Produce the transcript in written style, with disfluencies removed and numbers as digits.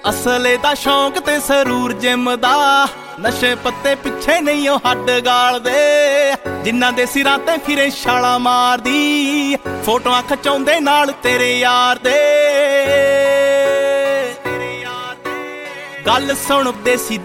ਅਸਲੇ ਦਾ ਸ਼ੌਂਕ ਤੇ ਸਰੂਰ ਜਿਮ ਦਾ, ਨਸ਼ੇ ਪੱਤੇ ਪਿੱਛੇ ਨਹੀਂ ਉਹ ਹੱਡ ਗਾਲਦੇ। ਜਿਨ੍ਹਾਂ ਦੇ ਸਿਰਾਂ ਤੇ ਫਿਰੇ ਛਾਲਾਂ ਮਾਰਦੀ, ਫੋਟੋਆਂ ਖਿਚਾਉਂਦੇ ਨਾਲ ਤੇਰੇ ਯਾਰ ਦੇ। ਗੱਲ ਸੁਣ ਦੇਸੀ